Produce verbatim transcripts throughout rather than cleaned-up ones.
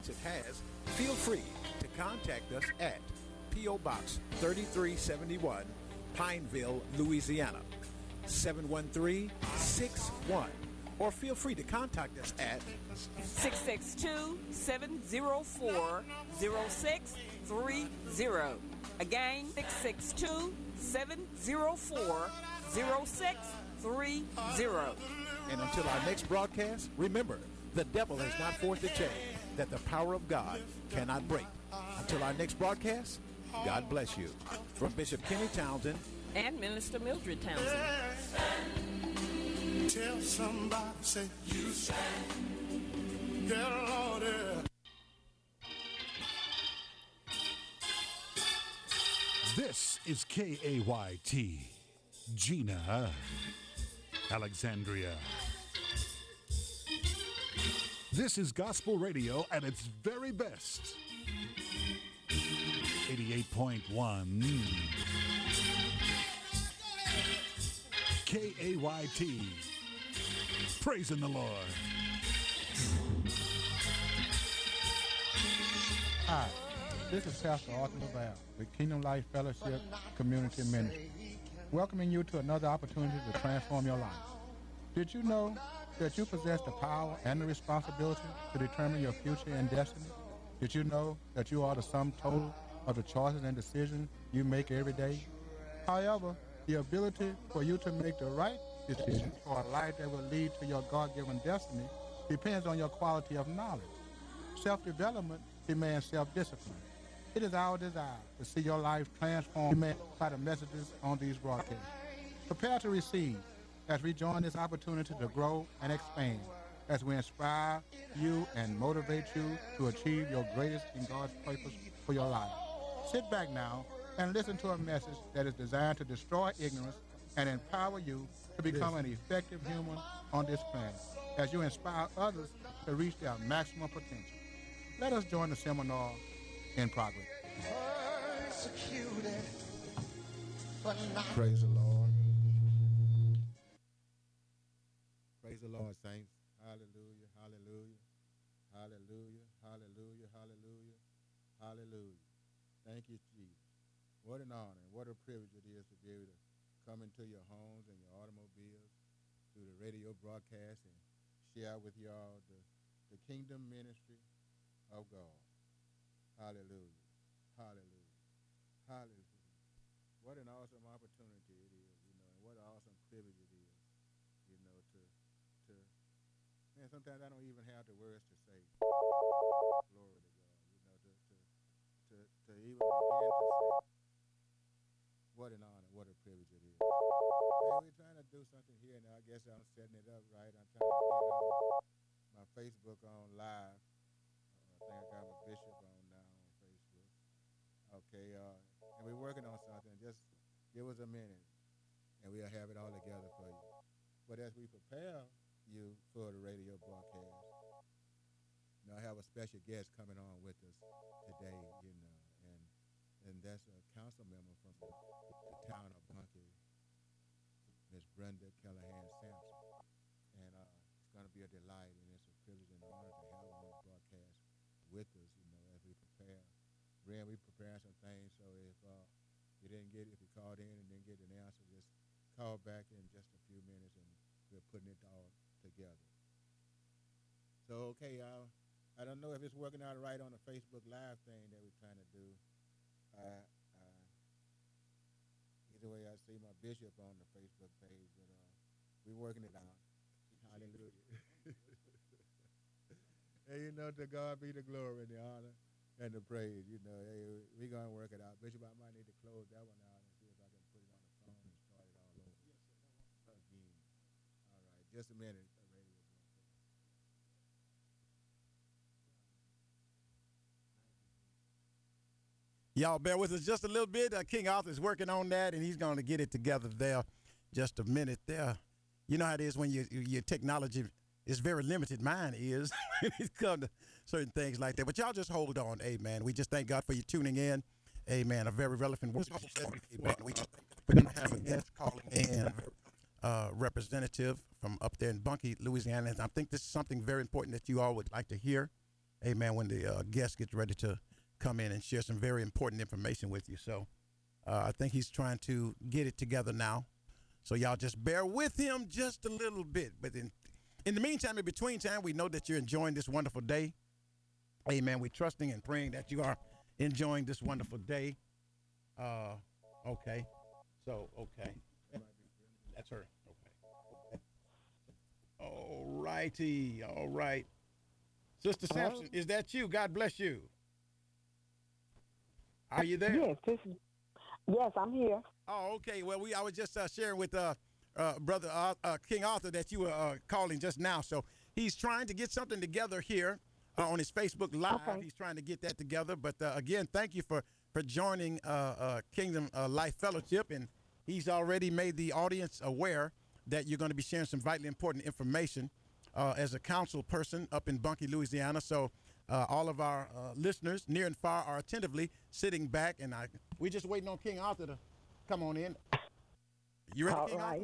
it has, feel free to contact us at P O. Box thirty-three seventy-one, Pineville, Louisiana, seven one three six one. Or feel free to contact us at six six two, seven zero four, zero six three zero. Again, six six two, seven zero four, zero six three zero. And until our next broadcast, remember, the devil has not forced a chain that the power of God cannot break. Until our next broadcast, God bless you. From Bishop Kenny Townsend and Minister Mildred Townsend. Tell somebody, say, you say, yeah, Lord, yeah. This is K A Y T, Gina, Alexandria. This is gospel radio at its very best. eighty-eight point one K A Y T. Praising the Lord. Hi, this is Pastor Arthur LaValle with Kingdom Life Fellowship Community Ministry, welcoming you to another opportunity to transform your life. Did you know that you possess the power and the responsibility to determine your future and destiny? Did you know that you are the sum total of the choices and decisions you make every day? However, the ability for you to make the right decision for a life that will lead to your God-given destiny depends on your quality of knowledge. Self-development demands self-discipline. It is our desire to see your life transformed by the messages on these broadcasts. Prepare to receive as we join this opportunity to grow and expand, as we inspire you and motivate you to achieve your greatest in God's purpose for your life. Sit back now and listen to a message that is designed to destroy ignorance and empower you to become an effective human on this planet, as you inspire others to reach their maximum potential. Let us join the seminar in progress. Praise the Lord. Praise the Lord, saints. Hallelujah, hallelujah, hallelujah, hallelujah, hallelujah, hallelujah. Thank you, Jesus. What an honor and what a privilege it is to be able to come into your homes and your automobiles through the radio broadcast and share with y'all the, the kingdom ministry of God. Hallelujah, hallelujah, hallelujah. What an awesome opportunity it is, you know, and what an awesome privilege it is, you know, to, to, man, sometimes I don't even have the words to say. Glory to God, you know, to, to, to, to even begin to say what an honor, what a privilege it is. Man, we're trying to do something here now. I guess I'm setting it up right. I'm trying to get uh, my Facebook on live. Uh, I think I got my bishop on now on Facebook. Okay, uh, and we're working on something. Just give us a minute, and we'll have it all together for you. But as we prepare you for the radio broadcast, you know, I have a special guest coming on with us today, you know, and and that's a council member from the, the town of Bunkie, Miss Brenda Callahan Sampson. And uh, it's going to be a delight, and it's a privilege and honor to have her on the broadcast with us, you know, as we prepare. Ren, we preparing some things, so if uh, you didn't get, if you called in and didn't get an answer, just call back in just a few minutes, and we're putting it all together. So, okay, y'all. I don't know if it's working out right on the Facebook Live thing that we're trying to do. Uh, uh, either way, I see my bishop on the Facebook page, but uh, we're working it out. Hallelujah. Hey, you know, to God be the glory and the honor and the praise. You know, hey, we're going to work it out. Bishop, I might need to close that one out and see if I can put it on the phone and start it all over again. All right, just a minute. Y'all bear with us just a little bit. Uh, King Arthur is working on that, and he's going to get it together there. Just a minute there. You know how it is when you, your technology is very limited. Mine is when it comes to certain things like that. But y'all just hold on. Amen. We just thank God for you tuning in. Amen. A very relevant word. Amen. We just, we're going to have a guest calling in, uh, representative from up there in Bunkie, Louisiana. And I think this is something very important that you all would like to hear. amen, when the uh, guest gets ready to come in and share some very important information with you. So uh, I think he's trying to get it together now. So y'all just bear with him just a little bit. But in, in the meantime, in between time, we know that you're enjoying this wonderful day. Amen. We're trusting and praying that you are enjoying this wonderful day. Uh, okay. So, okay. That's her. Okay. All righty. All right. Sister Sampson, is that you? God bless you. Are you there? Yes, this is, yes, I'm here. Oh, okay. Well, we I was just uh, sharing with uh, uh, brother uh, uh, King Arthur that you were uh, calling just now. So he's trying to get something together here uh, on his Facebook Live. Okay. He's trying to get that together. But uh, again, thank you for for joining uh, uh, Kingdom uh, Life Fellowship, and he's already made the audience aware that you're going to be sharing some vitally important information uh, as a council person up in Bunkie, Louisiana. So. Uh, all of our uh, listeners, near and far, are attentively sitting back, and I we're just waiting on King Arthur to come on in. You ready, All King right. Arthur?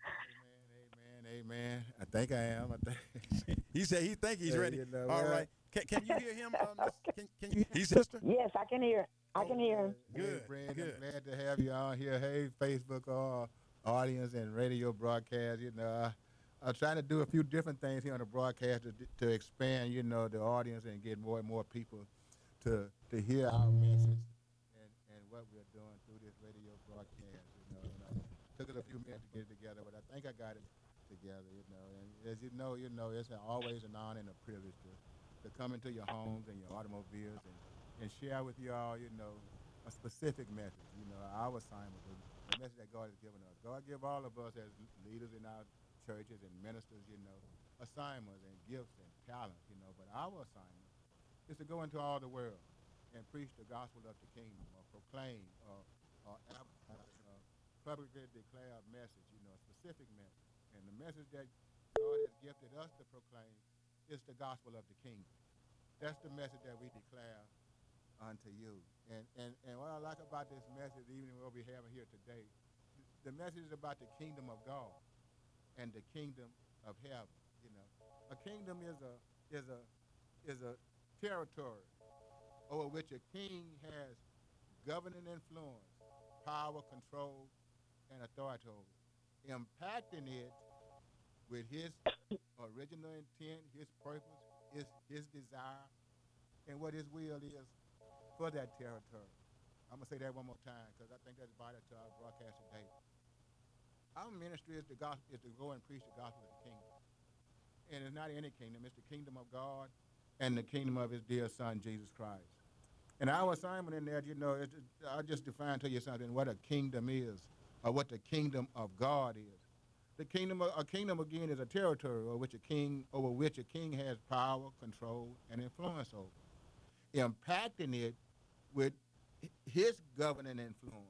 Amen, amen, amen. I think I am. I think. He said he think he's Yeah, ready. you know, All well- right. Can, can you hear him? Uh, miss, can, can you hear sister? Yes, I can hear. I can hear him. Hey, Good, friend, good. I'm glad to have you on here. Hey, Facebook uh, audience and radio broadcast. You know, I, I'm trying to do a few different things here on the broadcast to, to expand, you know, the audience and get more and more people to to hear our message and, and what we're doing through this radio broadcast. You know, and I took it a few minutes to get it together, but I think I got it together. You know, and as you know, you know, it's always an honor and a privilege to, to come into your homes and your automobiles and, and share with you all, you know, a specific message. You know, our assignment, the, the message that God has given us. God give all of us as leaders in our churches and ministers, you know, assignments and gifts and talents, you know, but our assignment is to go into all the world and preach the gospel of the kingdom or proclaim or, or advertise, uh, publicly declare a message, you know, a specific message. And the message that God has gifted us to proclaim is the gospel of the kingdom. That's the message that we declare unto you. And, and, and what I like about this message, even what we have here today, the message is about the kingdom of God and the kingdom of heaven. You know, a kingdom is a is a is a territory over which a king has governing influence, power, control, and authority over, impacting it with his original intent, his purpose, his his desire, and what his will is for that territory. I'm gonna say that one more time because I think that's vital to our broadcast today. Our ministry is, the gospel, is to go and preach the gospel of the kingdom. And it's not any kingdom. It's the kingdom of God and the kingdom of his dear son, Jesus Christ. And our assignment in that, you know, is, I'll just define to you something, what a kingdom is, or what the kingdom of God is. The kingdom, of, a kingdom, again, is a territory over which a king, over which a king has power, control, and influence over, impacting it with his governing influence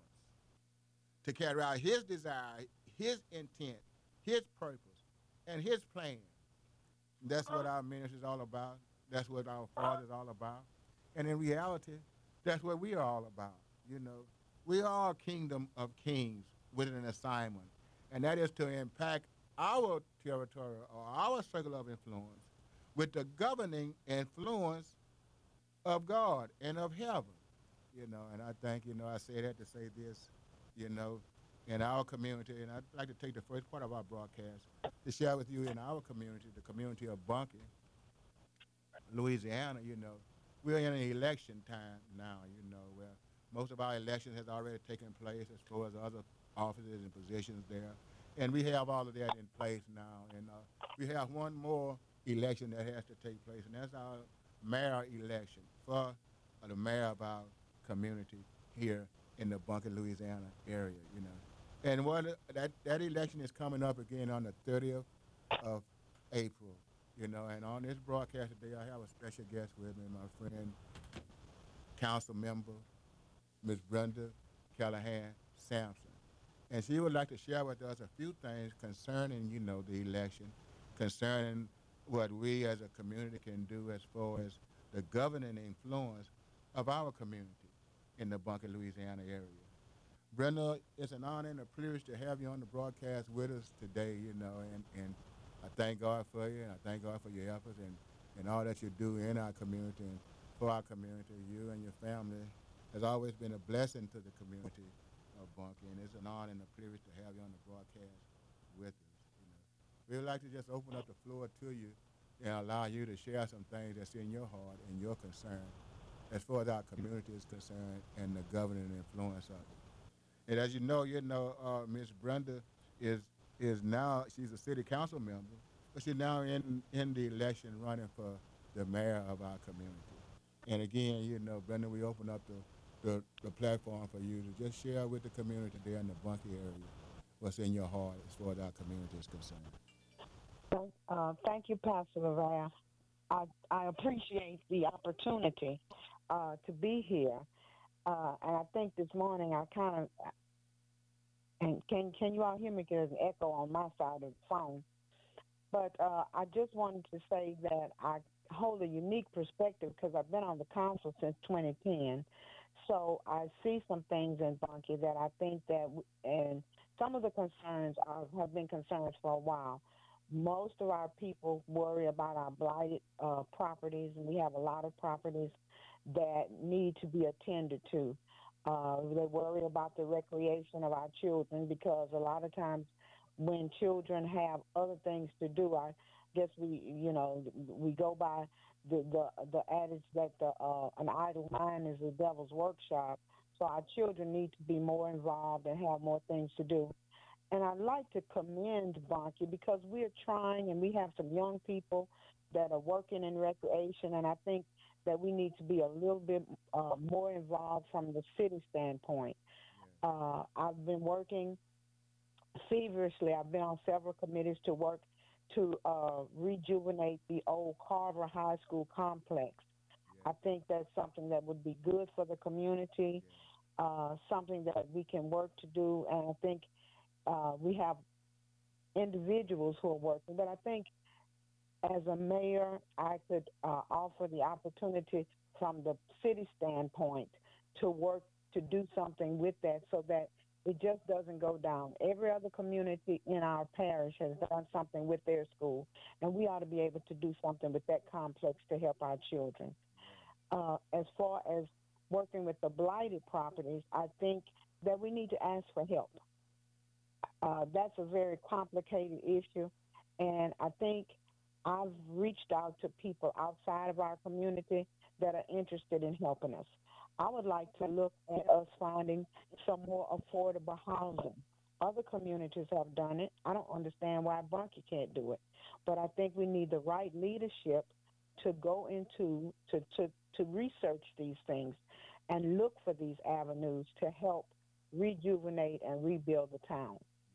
to carry out his desire, his intent, his purpose, and his plan. That's what our ministry is all about. That's what our Father is all about. And in reality, that's what we are all about. You know, we are a kingdom of kings with an assignment, and that is to impact our territory or our circle of influence with the governing influence of God and of heaven. You know, and I think, you know, I say that to say this, you know, in our community, and I'd like to take the first part of our broadcast to share with you in our community, the community of Bunkie, Louisiana. You know, we're in an election time now, you know, where most of our elections has already taken place as far as other offices and positions there. And we have all of that in place now. And uh, we have one more election that has to take place, and that's our mayor election for uh, the mayor of our community here in the Bunkie, Louisiana area, you know. And what that, that election is coming up again on the thirtieth of April, you know. And on this broadcast today, I have a special guest with me, my friend, council member, Miz Brenda Callahan Sampson. And she would like to share with us a few things concerning, you know, the election, concerning what we as a community can do as far as the governing influence of our community in the Bunkie, Louisiana area. Brenda, it's an honor and a privilege to have you on the broadcast with us today, you know, and, and I thank God for you, and I thank God for your efforts, and, and all that you do in our community and for our community. You and your family has always been a blessing to the community of Bunkie, and it's an honor and a privilege to have you on the broadcast with us. You know, we'd like to just open up the floor to you and allow you to share some things that's in your heart and your concern as far as our community is concerned and the governing influence of it. And as you know, you know, uh, Miss Brenda is is now, she's a city council member, but she's now in, in the election running for the mayor of our community. And again, you know, Brenda, we open up the, the, the platform for you to just share with the community there in the Bunkie area what's in your heart as far as our community is concerned. Thank, uh, thank you, Pastor Rivera. I, I appreciate the opportunity uh, to be here. Uh, and I think this morning I kind of, and can can you all hear me? There's an echo on my side of the phone. But uh, I just wanted to say that I hold a unique perspective because I've been on the council since twenty ten. So I see some things in Bunkie that I think that, and some of the concerns are, have been concerns for a while. Most of our people worry about our blighted uh, properties, and we have a lot of properties that need to be attended to. Uh, they worry about the recreation of our children because a lot of times when children have other things to do, I guess we, you know, we go by the the, the adage that the, uh, an idle mind is the devil's workshop. So our children need to be more involved and have more things to do. And I'd like to commend Bunkie because we're trying, and we have some young people that are working in recreation, and I think that we need to be a little bit uh, more involved from the city standpoint. Uh, I've been working feverishly. I've been on several committees to work to uh, rejuvenate the old Carver High School complex. I think that's something that would be good for the community, uh, something that we can work to do, and I think uh, we have individuals who are working, but I think as a mayor, I could uh, offer the opportunity from the city standpoint to work to do something with that so that it just doesn't go down. Every other community in our parish has done something with their school, and we ought to be able to do something with that complex to help our children. Uh, as far as working with the blighted properties, I think that we need to ask for help. Uh, that's a very complicated issue, and I think I've reached out to people outside of our community that are interested in helping us. I would like to look at us finding some more affordable housing. Other communities have done it. I don't understand why Bunkie can't do it. But I think we need the right leadership to go into, to, to, to research these things and look for these avenues to help rejuvenate and rebuild the town.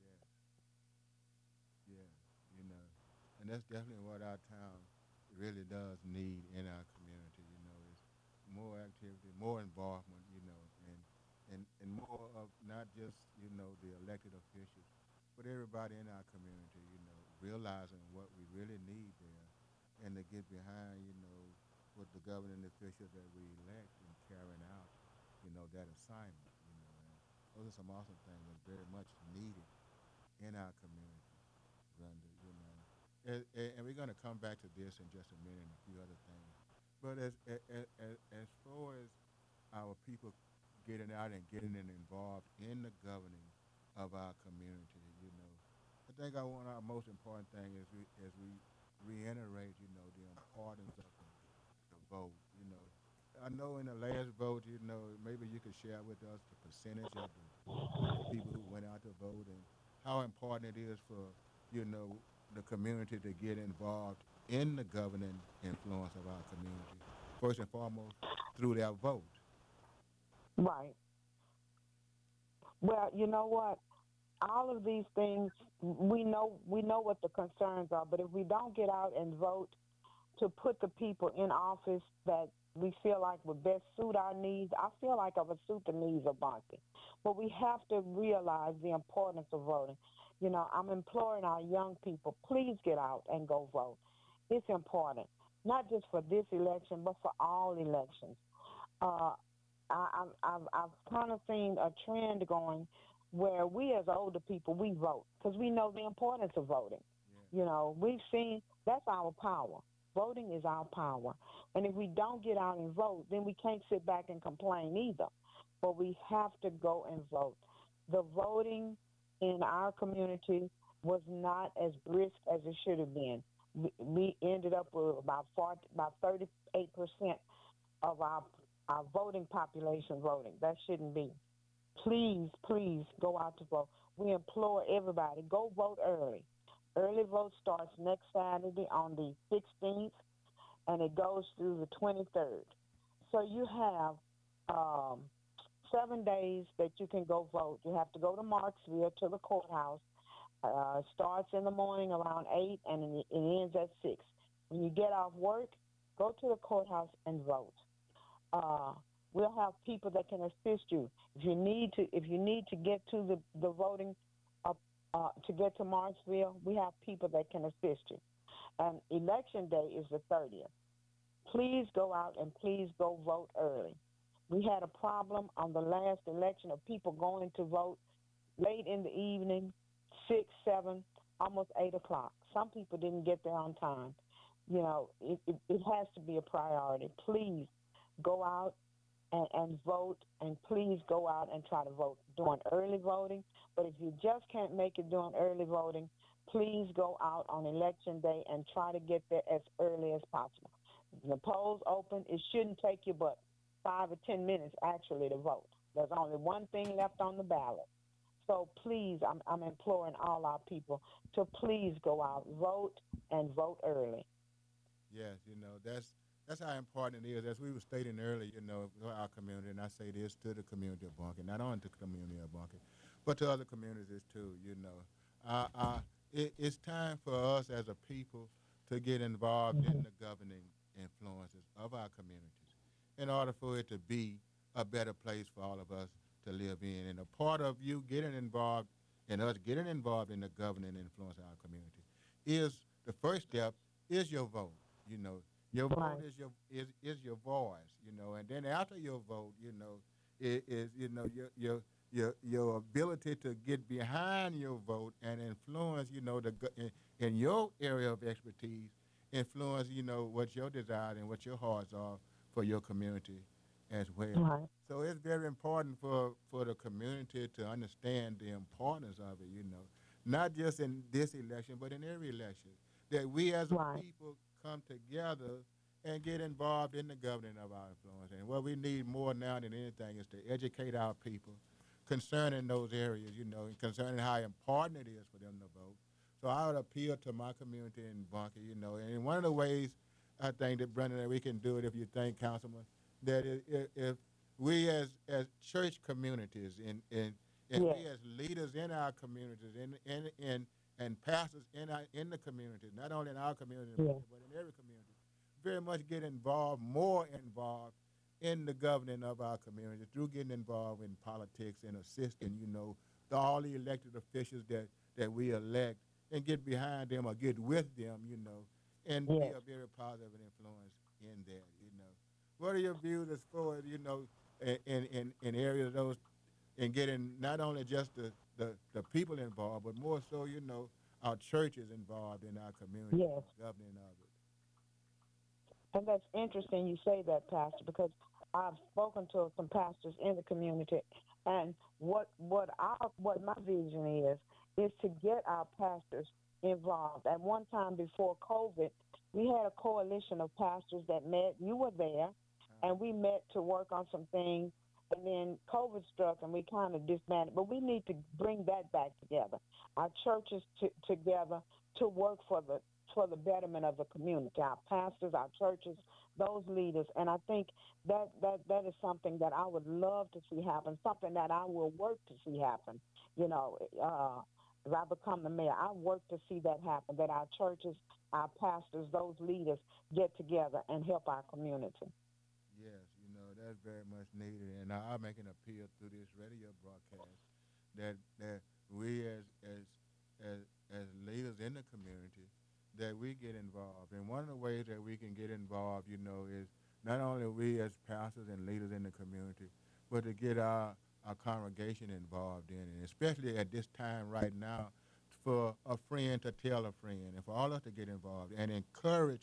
Yeah, yeah, you know, and that's definitely what our town really does need in our community, you know, is more activity, more involvement, you know, and, and, and more of not just, you know, the elected officials, but everybody in our community, you know, realizing what we really need there and to get behind, you know, with the governing officials that we elect and carrying out, you know, that assignment, you know, and those are some awesome things that's very much needed in our community, Brenda, you know. And, and we're going to come back to this in just a minute and a few other things. But as, as, as, as far as our people getting out and getting involved in the governing of our community, you know, I think I want our most important thing is we, as we reiterate, you know, the importance of the, the vote, you know. I know in the last vote, you know, maybe you could share with us the percentage of the, of the people who went out to vote and how important it is for, you know, the community to get involved in the governing influence of our community, first and foremost, through their vote. Right. Well, you know what? All of these things, we know we know what the concerns are, but if we don't get out and vote to put the people in office that we feel like would best suit our needs, I feel like I would suit the needs of Bunkie. But we have to realize the importance of voting. You know, I'm imploring our young people, please get out and go vote. It's important, not just for this election, but for all elections. Uh, I, I've, I've kind of seen a trend going where we as older people, we vote because we know the importance of voting. Yeah. You know, we've seen that's our power. Voting is our power. And if we don't get out and vote, then we can't sit back and complain either. But we have to go and vote. The voting in our community was not as brisk as it should have been. We, we ended up with about forty, about thirty-eight percent of our our voting population voting. That shouldn't be. Please, please go out to vote. We implore everybody, go vote early. Early vote starts next Saturday on the sixteenth, and it goes through the twenty-third. So you have um, seven days that you can go vote. You have to go to Marksville to the courthouse. Uh, starts in the morning around eight, and it ends at six. When you get off work, go to the courthouse and vote. Uh, we'll have people that can assist you. If you need to, if you need to get to the the voting, uh, uh, to get to Marksville, we have people that can assist you. And election day is the thirtieth. Please go out and please go vote early. We had a problem on the last election of people going to vote late in the evening, six, seven, almost eight o'clock. Some people didn't get there on time. You know, it, it, it has to be a priority. Please go out and, and vote, and please go out and try to vote during early voting. But if you just can't make it during early voting, please go out on election day and try to get there as early as possible. The polls open. It shouldn't take you but five or ten minutes actually to vote. There's only one thing left on the ballot. So please, I'm, I'm imploring all our people to please go out, vote, and vote early. Yes, you know, that's that's how important it is. As we were stating earlier, you know, for our community, and I say this to the community of Bunkie, not only to the community of Bunkie, but to other communities too, you know. Uh, uh, it, it's time for us as a people to get involved mm-hmm. in the governing influences of our communities in order for it to be a better place for all of us to live in. And a part of you getting involved and us getting involved in the governing influence of our community is the first step is your vote. You know, your right. vote is your is, is your voice. You know, and then after your vote, you know, is, is you know your your your your ability to get behind your vote and influence. You know, the in, in your area of expertise, influence. You know what your desires and what your hearts are for your community as well. Right. So it's very important for, for the community to understand the importance of it, you know, not just in this election, but in every election, that we as a right. people come together and get involved in the governing of our influence. And what we need more now than anything is to educate our people concerning those areas, you know, and concerning how important it is for them to vote. So I would appeal to my community in Bunkie, you know, and one of the ways I think that, Brendan, that we can do it, if you think, Councilman, that if, if we as as church communities and and, and yes. we as leaders in our communities and and and, and pastors in our in the communities, not only in our community yes. but in every community, very much get involved, more involved in the governing of our community through getting involved in politics and assisting, you know, the, all the elected officials that, that we elect and get behind them or get with them, you know, and yes. be a very positive influence in that, you know. What are your views as far as, you know, in, in, in areas of those, in getting not only just the, the, the people involved, but more so, you know, our churches involved in our community, yes. governing of it? And that's interesting you say that, Pastor, because I've spoken to some pastors in the community, and what what our what my vision is is to get our pastors involved. At one time before COVID, we had a coalition of pastors that met. You were there, and we met to work on some things. And then COVID struck, and we kind of disbanded. But we need to bring that back together. Our churches t- together to work for the for the betterment of the community. Our pastors, our churches, those leaders, and I think that that that is something that I would love to see happen. Something that I will work to see happen. You know, uh, as I become the mayor, I work to see that happen. That our churches, our pastors, those leaders get together and help our community. Yes, you know, that's very much needed. And I'll make an appeal through this radio broadcast that that we as as as, as leaders in the community, that we get involved. And one of the ways that we can get involved, you know, is not only we as pastors and leaders in the community, but to get our, our congregation involved in it, especially at this time right now, for a friend to tell a friend and for all of us to get involved and encourage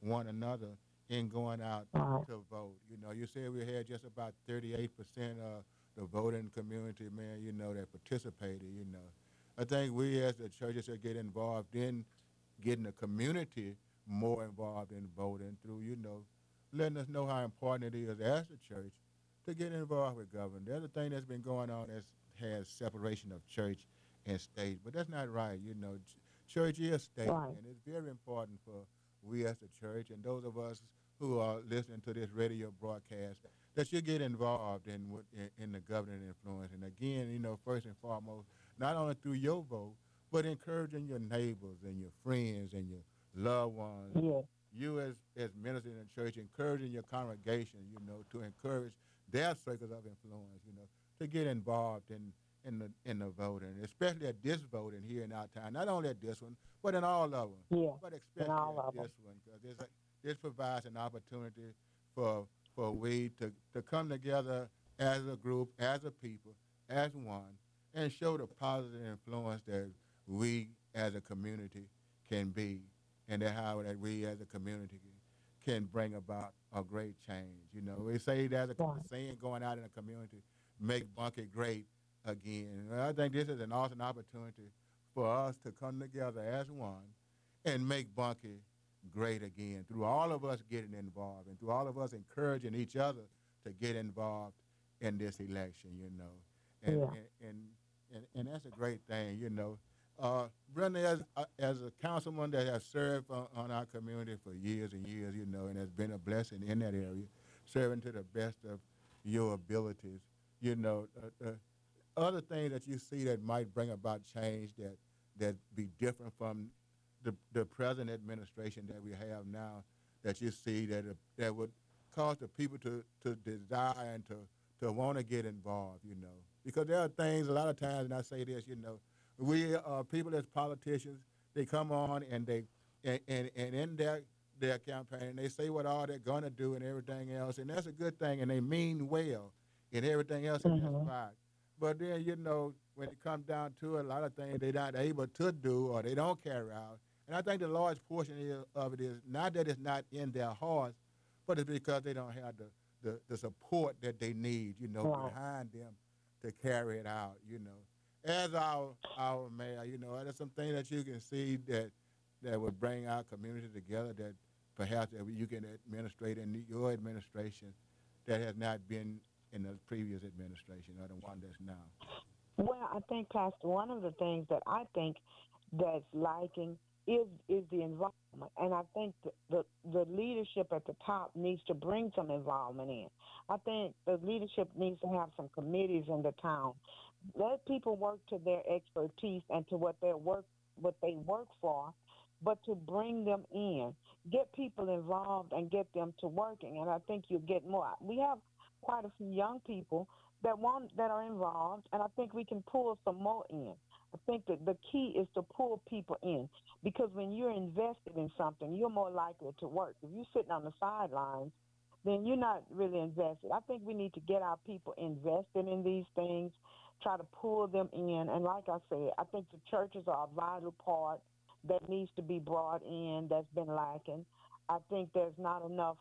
one another in going out Right. to vote. You know, you said we had just about thirty-eight percent of the voting community, man, you know, that participated, you know. I think we as the churches should get involved in getting the community more involved in voting through, you know, letting us know how important it is as a church to get involved with government. The other thing that's been going on is has separation of church and state, but that's not right. You know, ch- church is state, Right. and it's very important for we as the church and those of us who are listening to this radio broadcast that you get involved in what in, in the governing influence. And again, you know, first and foremost, not only through your vote, but encouraging your neighbors and your friends and your loved ones. Yes. You as as ministers in the church, encouraging your congregation, you know, to encourage their circles of influence, you know, to get involved in in the in the voting, especially at this voting here in our town. Not only at this one, but in all of them. Yeah. But And especially all at of them. this one, because this this provides an opportunity for for we to to come together as a group, as a people, as one, and show the positive influence that we as a community can be, and that how that we as a community can bring about a great change. You know, we say there's a Right. saying going out in the community, make Bunkie great again. And I think this is an awesome opportunity for us to come together as one and make Bunkie great again through all of us getting involved and through all of us encouraging each other to get involved in this election, you know. And, Yeah. and, and, and, and that's a great thing, you know. Uh, Brenda, as, uh, as a councilman that has served on, on our community for years and years, you know, and has been a blessing in that area, serving to the best of your abilities, you know, uh, uh, other things that you see that might bring about change that that be different from the the present administration that we have now, that you see that uh, that would cause the people to, to desire and to, to want to get involved, you know. Because there are things, a lot of times, and I say this, you know, we are people as politicians, they come on and they, and, and, and in their, their campaign, they say what all they're going to do and everything else, and that's a good thing, and they mean well and everything else in that Mhm. spot. But then, you know, when it comes down to it, a lot of things they're not able to do or they don't carry out. And I think the large portion is- of it is not that it's not in their hearts, but it's because they don't have the, the, the support that they need, you know, Right. behind them to carry it out, you know. As our our mayor, you know, there's some things that you can see that that would bring our community together that perhaps that you can administrate in your administration that has not been in the previous administration or the one that's now. Well, I think, Pastor, one of the things that I think that's lacking is is the involvement, and I think the, the the leadership at the top needs to bring some involvement in. I think the leadership needs to have some committees in the town. Let people work to their expertise and to what their work what they work for, but to bring them in, get people involved and get them to working. And I think you'll get more. We have quite a few young people that want that are involved, and I think we can pull some more in. I think that the key is to pull people in, because when you're invested in something, you're more likely to work. If you're sitting on the sidelines, then you're not really invested. I think we need to get our people invested in these things, try to pull them in. And like I said, I think the churches are a vital part that needs to be brought in that's been lacking. I think there's not enough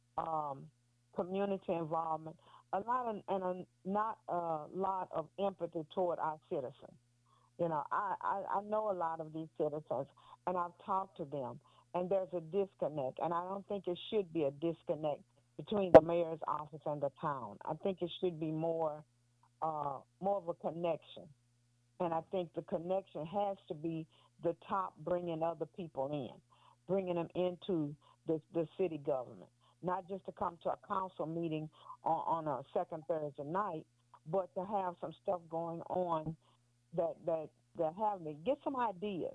um, community involvement, a lot of, and a, not a lot of empathy toward our citizens. You know, I, I, I know a lot of these citizens, and I've talked to them, and there's a disconnect, and I don't think it should be a disconnect between the mayor's office and the town. I think it should be more, uh, more of a connection, and I think the connection has to be the top bringing other people in, bringing them into the, the city government, not just to come to a council meeting on, on a second Thursday night, but to have some stuff going on that that that have me get some ideas.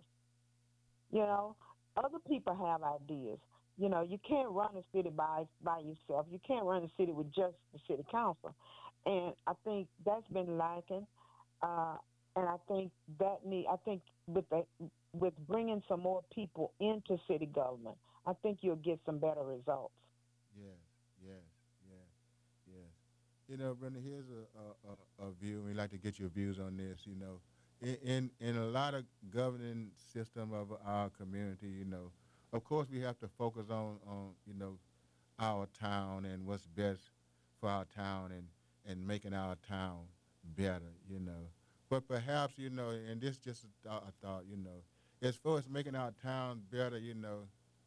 You know, other people have ideas. You know, you can't run a city by by yourself. You can't run a city with just the city council, and I think that's been lacking. Uh, and I think that need. I think with the with bringing some more people into city government, I think you'll get some better results. Yes, yes, yes, yes. You know, Brenda, here's a, a, a, a view. We'd like to get your views on this. You know, in, in in a lot of governing system of our community, you know, of course, we have to focus on, on you know, our town and what's best for our town and, and making our town better, you know. But perhaps, you know, and this just a, thought, a thought, you know, as far as making our town better, you know,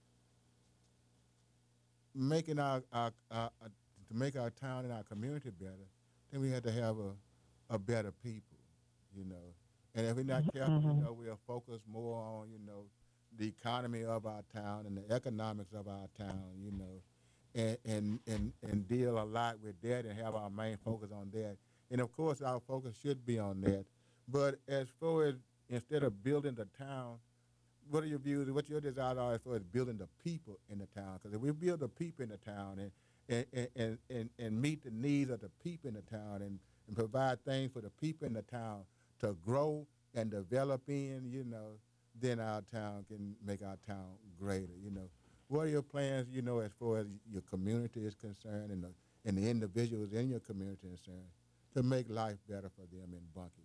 making our, our, our, our to make our town and our community better, then we have to have a, a better people, you know. And if we're not careful, you Mm-hmm. know, we'll focus more on, you know, the economy of our town and the economics of our town, you know, and, and, and, and deal a lot with that and have our main focus on that. And of course, our focus should be on that. But as far as instead of building the town, what are your views? What your desires are as far as building the people in the town? Because if we build the people in the town and and, and, and, and and meet the needs of the people in the town and, and provide things for the people in the town to grow and develop in, you know, then our town can make our town greater, you know. What are your plans, you know, as far as your community is concerned and the, and the individuals in your community is concerned to make life better for them in Bunkie?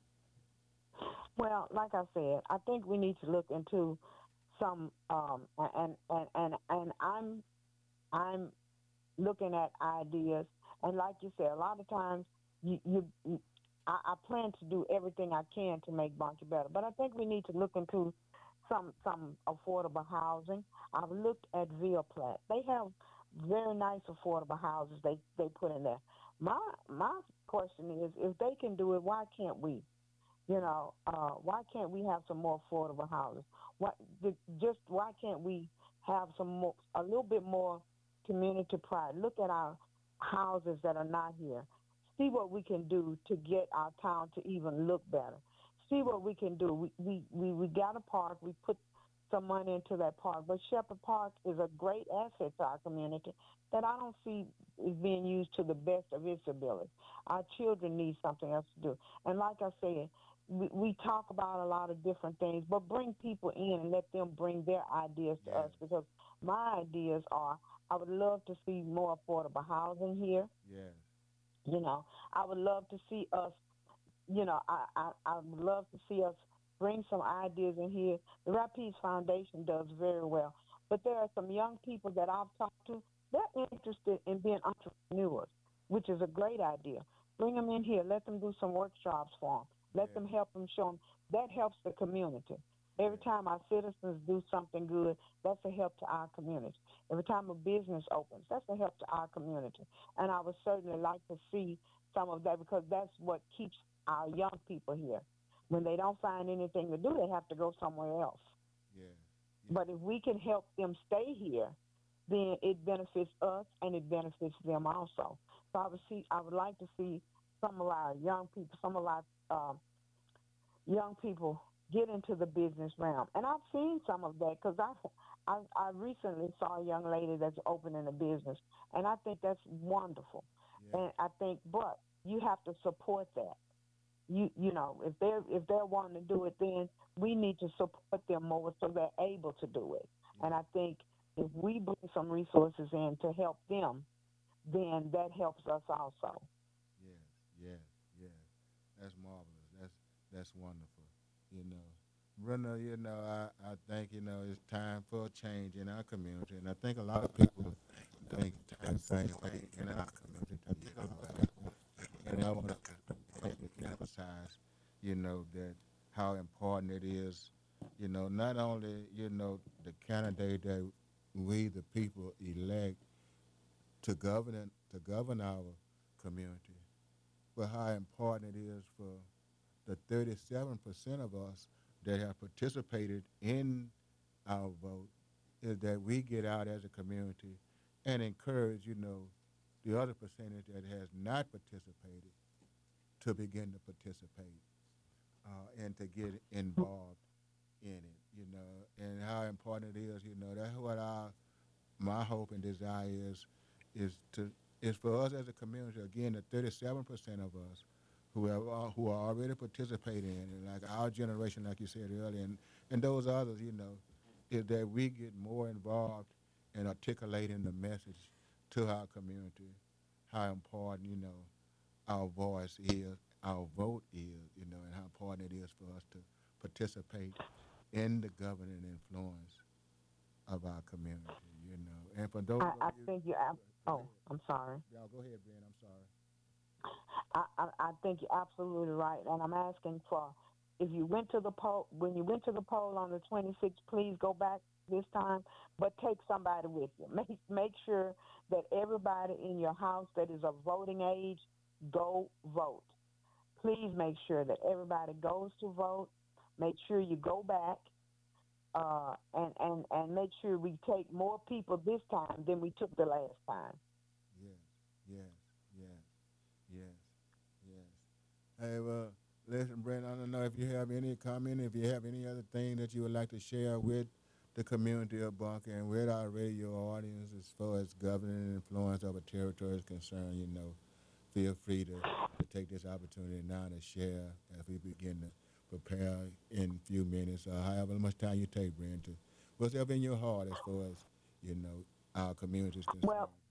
Well, like I said, I think we need to look into some um and and and and I'm I'm looking at ideas, and like you said, a lot of times you you, you I, I plan to do everything I can to make Bunkie better, but I think we need to look into some some affordable housing. I've looked at Ville Platte. They have very nice affordable houses they they put in there. My my question is, if they can do it, why can't we? You know, uh, why can't we have some more affordable houses? What the, just why can't we have some more, a little bit more community pride? Look at our houses that are not here. See what we can do to get our town to even look better. See what we can do. We we we, we got a park. We put some money into that park, but Shepherd Park is a great asset to our community that I don't see is being used to the best of its ability. Our children need something else to do, and like I said, we, we talk about a lot of different things, but bring people in and let them bring their ideas to Yes, us, because my ideas are I would love to see more affordable housing here. yes, You know, I would love to see us, you know, I, I, I would love to see us bring some ideas in here. The Rapides Foundation does very well, but there are some young people that I've talked to. They're interested in being entrepreneurs, which is a great idea. Bring them in here. Let them do some workshops for them. Let yes, them help them show them. That helps the community. Every yes, time our citizens do something good, that's a help to our community. Every time a business opens, that's a help to our community. And I would certainly like to see some of that, because that's what keeps our young people here. When they don't find anything to do, they have to go somewhere else. yes, yes, But if we can help them stay here, then it benefits us and it benefits them also. So I would see, I would like to see some of our young people, some of our um, young people get into the business realm. And I've seen some of that, because I, I I recently saw a young lady that's opening a business, and I think that's wonderful. yes, And I think, but you have to support that. You you know, if they're if they're wanting to do it, then we need to support them more so they're able to do it. And yes, I think if we bring some resources in to help them, then that helps us also. yes, yes, yes. That's marvelous. That's that's wonderful. You know, Brenda, you know, I, I think, you know, it's time for a change in our community. And I think a lot of people think the same way in our community. You know, and I want to emphasize, you know, that how important it is, you know, not only, you know, the candidate that we, the people, elect to govern to govern our community, but how important it is for the thirty-seven percent of us that have participated in our vote, is that we get out as a community and encourage, you know, the other percentage that has not participated to begin to participate uh, and to get involved in it, you know, and how important it is, you know, that's what our my hope and desire is is to is for us as a community, again, the thirty-seven percent of us who have uh, who are already participating in it, like our generation, like you said earlier, and, and those others, you know, is that we get more involved in articulating the message to our community, how important, you know, our voice is, our vote is, you know, and how important it is for us to participate in the governing influence of our community, you know. And for those I, of I you, think you. ab- go Oh, ahead. I'm sorry. Y'all go ahead, Brent. I'm sorry. I, I, I think you're absolutely right, and I'm asking for if you went to the poll when you went to the poll on the twenty-sixth, please go back this time, but take somebody with you. Make make sure that everybody in your house that is of voting age go vote. Please make sure that everybody goes to vote. Make sure you go back uh, and and and make sure we take more people this time than we took the last time. Yes, yes, yes, yes, yes. Hey, well, listen, Brent, I don't know if you have any comment, if you have any other thing that you would like to share with the community of Bunker and with our radio audience as far as governing influence of a territory is concerned, you know, feel free to, to take this opportunity now to share as we begin to prepare in a few minutes or however much time you take, Brent, to whatever in your heart as far as, you know, our community is concerned. Well,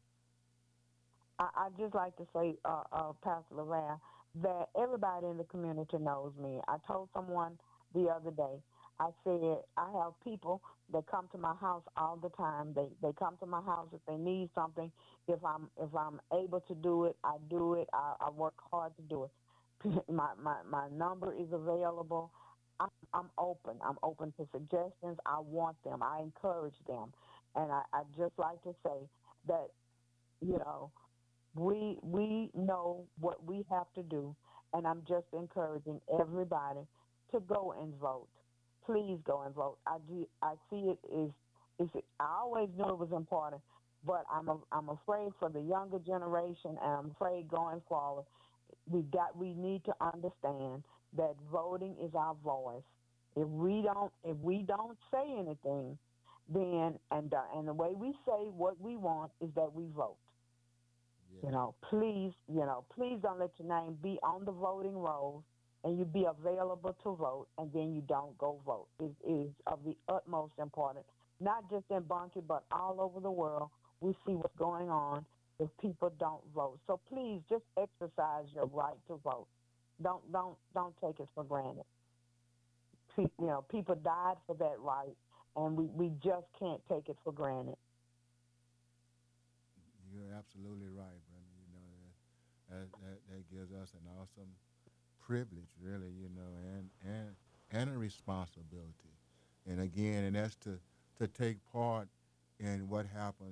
I, I just like to say, uh, uh, Pastor Lorraine, that everybody in the community knows me. I told someone the other day, I said I have people that come to my house all the time. They they come to my house if they need something. If I'm if I'm able to do it, I do it. I, I work hard to do it. my, my my number is available. I'm, I'm open. I'm open to suggestions. I want them. I encourage them, and I, I just like to say that you know we we know what we have to do, and I'm just encouraging everybody to go and vote. Please go and vote. I do, I see it is is I always knew it was important, but I'm a, I'm afraid for the younger generation, and I'm afraid going forward we got we need to understand that voting is our voice. If we don't if we don't say anything, then and uh, and the way we say what we want is that we vote. You Yes, know, please, you know, please don't let your name be on the voting rolls and you be available to vote and then you don't go vote. It is of the utmost importance, not just in Bunkie, but all over the world. We see what's going on if people don't vote. So please just exercise your right to vote. Don't don't don't take it for granted. Pe- You know, people died for that right, and we, we just can't take it for granted. you're absolutely right, Brenda. You know, that, that, that, that gives us an awesome privilege, really, you know, and, and, and a responsibility. And again, and that's to, to take part in what happens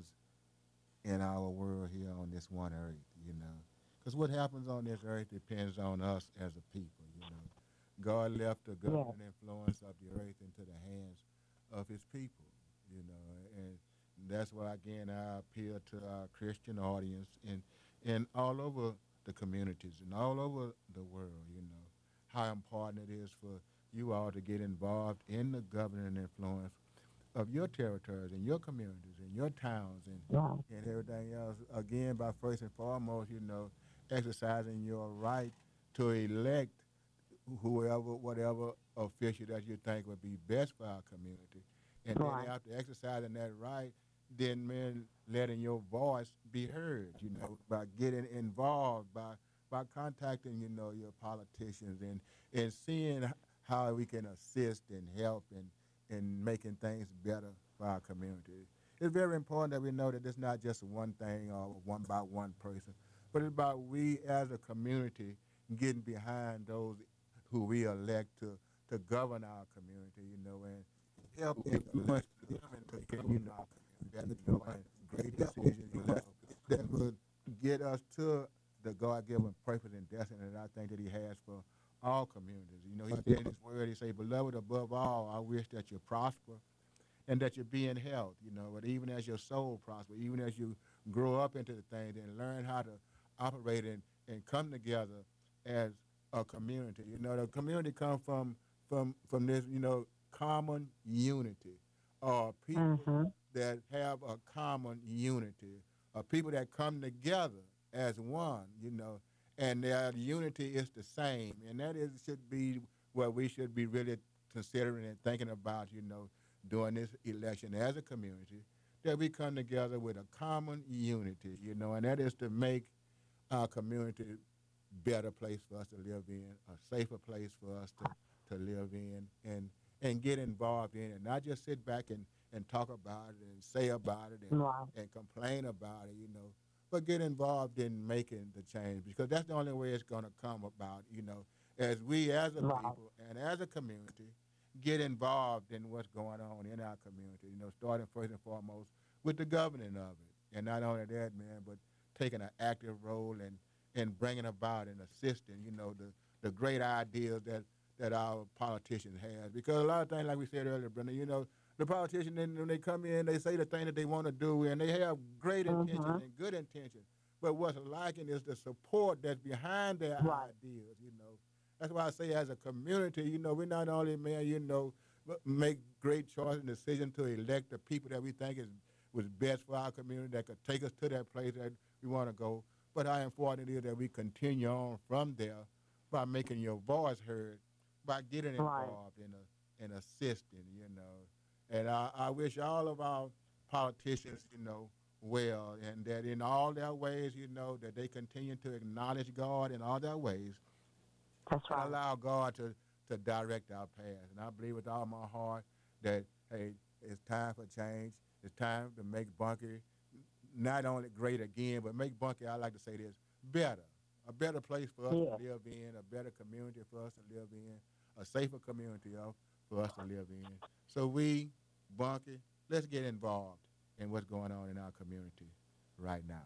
in our world here on this one earth, you know. Because what happens on this earth depends on us as a people, you know. God left the Yes, governing influence of the earth into the hands of his people, you know. And that's why, again, I appeal to our Christian audience and, and all over the communities and all over the world, you know, how important it is for you all to get involved in the governing influence of your territories and your communities and your towns and, right, and everything else. Again, by first and foremost, you know, exercising your right to elect whoever, whatever official that you think would be best for our community. And then right, after exercising that right, then man, letting your voice be heard, you know, by getting involved, by by contacting, you know, your politicians and and seeing h- how we can assist and help and and making things better for our community. It's very important that we know that it's not just one thing or one by one person, but it's about we as a community getting behind those who we elect to, to govern our community, you know, and help influence them into you know, our community, you know, and great decisions, you know, that would get us to the God-given purpose and destiny that I think that he has for all communities. You know, he said in his word, he say, beloved, above all, I wish that you prosper and that you be in health, you know, but even as your soul prosper, even as you grow up into the things and learn how to operate and, and come together as a community. You know, the community comes from from from this, you know, common unity, or people mm-hmm, that have a common unity, or people that come together as one, you know, and their unity is the same, and that is should be what we should be really considering and thinking about, you know, during this election as a community, that we come together with a common unity, you know, and that is to make our community better place for us to live in, a safer place for us to, to live in, and and get involved in it, not just sit back and, and talk about it and say about it and, Right. and complain about it, you know, but get involved in making the change because that's the only way it's going to come about, you know, as we as a Right. people and as a community get involved in what's going on in our community, you know, starting first and foremost with the governing of it. And not only that, man, but taking an active role and, and bringing about and assisting, you know, the, the great ideas that, that our politicians have. Because a lot of things, like we said earlier, Brenda, you know, the politicians, when they come in, they say the thing that they want to do, and they have great intentions Mhm. and good intentions. But what's lacking is the support that's behind their Right. ideas, you know. That's why I say as a community, you know, we not only, man, you know, but make great choices and decisions to elect the people that we think is was best for our community that could take us to that place that we want to go. But how important it is that we continue on from there by making your voice heard, by getting Right. involved in a, in assisting, you know. And I, I wish all of our politicians, you know, well, and that in all their ways, you know, that they continue to acknowledge God in all their ways That's and right. allow God to, to direct our path. And I believe with all my heart that, hey, it's time for change. It's time to make Bunkie not only great again, but make Bunkie, I like to say this, better. A better place for us Yeah. to live in, a better community for us to live in, a safer community uh, for us to live in. So we, Bunkie, let's get involved in what's going on in our community right now.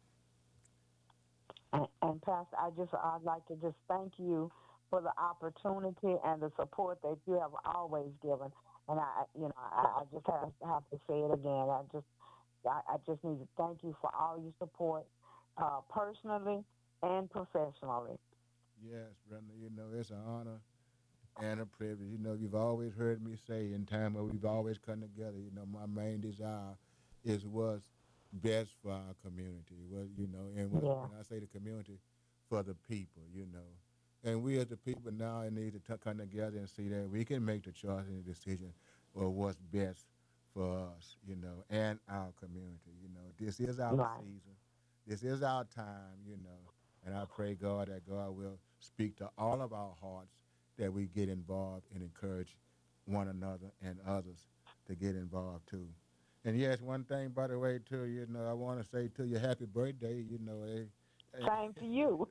And, and Pastor, I just I'd like to just thank you for the opportunity and the support that you have always given. And I, you know, I, I just have, have to say it again. I just, I, I just need to thank you for all your support, uh, personally and professionally. Yes, Brenda, you know, it's an honor and a privilege. You know, you've always heard me say in time where we've always come together, you know, my main desire is what's best for our community. What you know, and what, Yeah. when I say the community, for the people, you know. And we as the people now need to t- come together and see that we can make the choice and the decision of what's best for us, you know, and our community. You know, this is our Right. season. This is our time, you know. And I pray, God, that God will speak to all of our hearts, that we get involved and encourage one another and others to get involved too. And yes, one thing, by the way, too, you know, I want to say to you, happy birthday, you know. eh, eh, Same to you.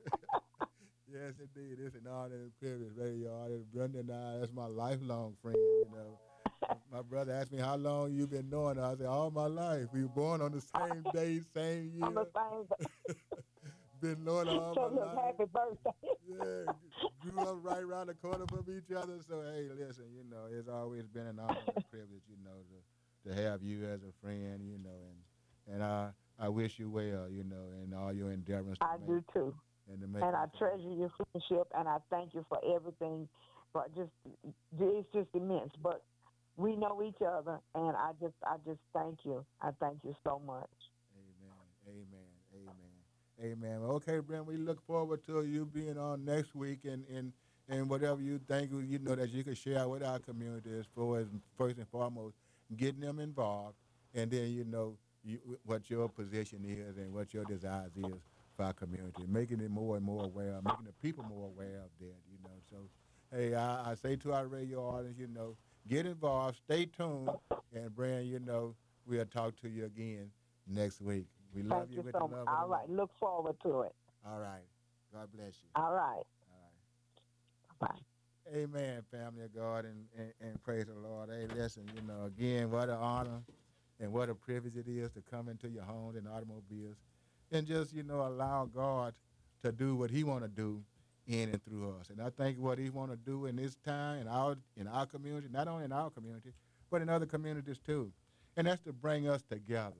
yes, indeed, it's an honor and a privilege, really, honor. Brenda and I, that's my lifelong friend, you know. My brother asked me how long you been knowing her. I said, all my life. We were born on the same day, same On the year. same. Been knowing her all So my look, life. happy birthday. Yeah, grew up right around the corner from each other. So hey, listen, you know, it's always been an honor and a privilege, you know, to to have you as a friend, you know, and and I I wish you well, you know, in all your endeavors. To I make, do too. And to make And I this- treasure your friendship, and I thank you for everything. But just, it's just immense. But we know each other, and I just, I just thank you. I thank you so much. Amen, amen, amen, amen. Well, okay, Brent, we look forward to you being on next week, and and and whatever you think, you know, that you can share with our community as far as first and foremost getting them involved, and then you know you, what your position is and what your desires is for our community, making it more and more aware, making the people more aware of that, you know. So, hey, I, I say to our radio audience, you know, get involved, stay tuned, and Brand, you know, we'll talk to you again next week. We love Thank you you with so the much. love All of the right, look forward to it. Lord. All right. God bless you. All right. All right. Bye. Amen, family of God, and, and, and praise the Lord. Hey, listen, you know, again, what an honor and what a privilege it is to come into your homes and automobiles and just, you know, allow God to do what he want to do in and through us. And I think what he want to do in this time in our in our community, not only in our community, but in other communities too. And that's to bring us together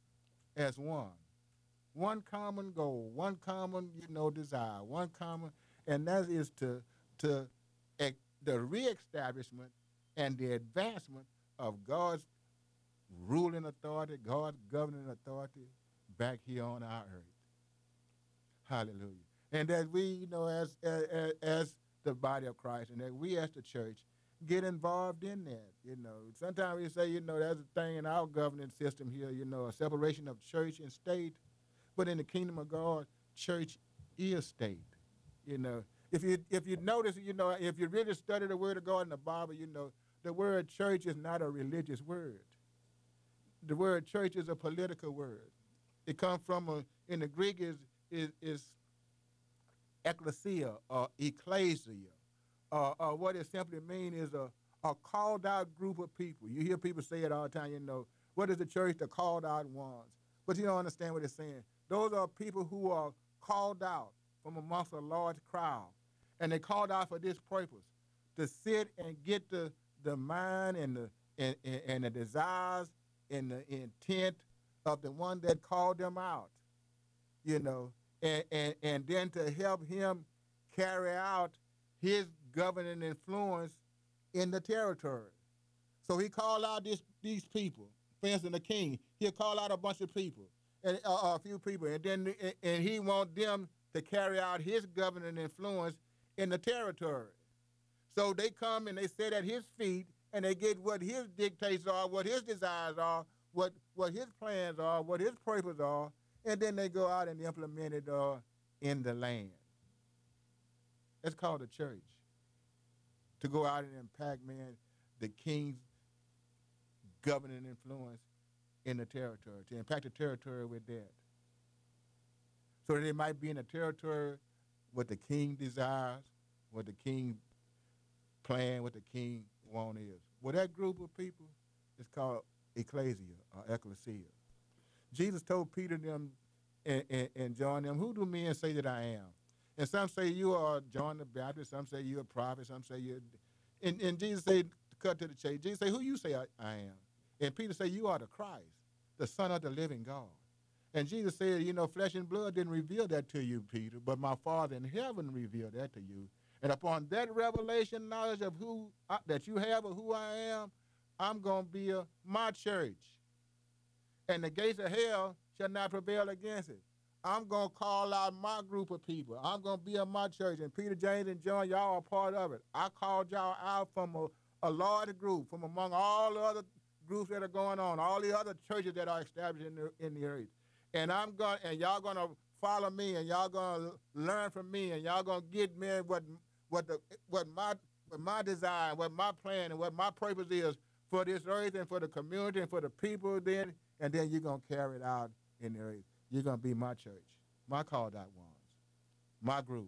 as one. One common goal, one common, you know, desire, one common, and that is to to ex- the reestablishment and the advancement of God's ruling authority, God's governing authority back here on our earth. Hallelujah. And that we, you know, as, as as the body of Christ, and that we as the church get involved in that. You know, sometimes we say, you know, there's a thing in our governing system here, you know, a separation of church and state. But in the kingdom of God, church is state. You know, if you if you notice, you know, if you really study the word of God in the Bible, you know, the word church is not a religious word. the word church is a political word. It comes from, a, in the Greek, is, is, is ecclesia or ecclesia. Uh, uh, what it simply means is a, a called out group of people. You hear people say it all the time, you know, what is the church? The called out ones. But you don't understand what it's saying. Those are people who are called out from amongst a large crowd. And they called out for this purpose, to sit and get the, the mind and the, and, and, and the desires and the intent of the one that called them out, you know, and, and, and then to help him carry out his governing influence in the territory. So he called out this, these people. For instance, the king, he'll call out a bunch of people, and uh, a few people, and then and, and he wants them to carry out his governing influence in the territory. So they come and they sit at his feet, and they get what his dictates are, what his desires are, what, what his plans are, what his purposes are, and then they go out and implement it uh, in the land. That's called a church. To go out and impact, man, the king's governing influence in the territory, to impact the territory with that. So that it might be in the territory what the king desires, what the king plan, what the king want is. Well, that group of people is called ecclesia or ecclesia. Jesus told Peter them and, and, and John them, who do men say that I am? And some say you are John the Baptist, some say you're a prophet, some say you're... And, and Jesus said, cut to the chase, Jesus said, who you say I, I am? And Peter said, you are the Christ, the Son of the living God. And Jesus said, you know, flesh and blood didn't reveal that to you, Peter, but my Father in heaven revealed that to you. And upon that revelation knowledge of who I, that you have of who I am, I'm going to build my church. And the gates of hell shall not prevail against it. I'm going to call out my group of people. I'm going to build my church. And Peter, James, and John, y'all are part of it. I called y'all out from a, a large group, from among all the other groups that are going on, all the other churches that are established in the, in the earth. And I'm going, and y'all going to follow me, and y'all going to learn from me, and y'all going to get me what what the what my what my desire, what my plan, and what my purpose is for this earth and for the community and for the people. Then, and then you're going to carry it out in the earth. You're going to be my church, my called out ones, my group.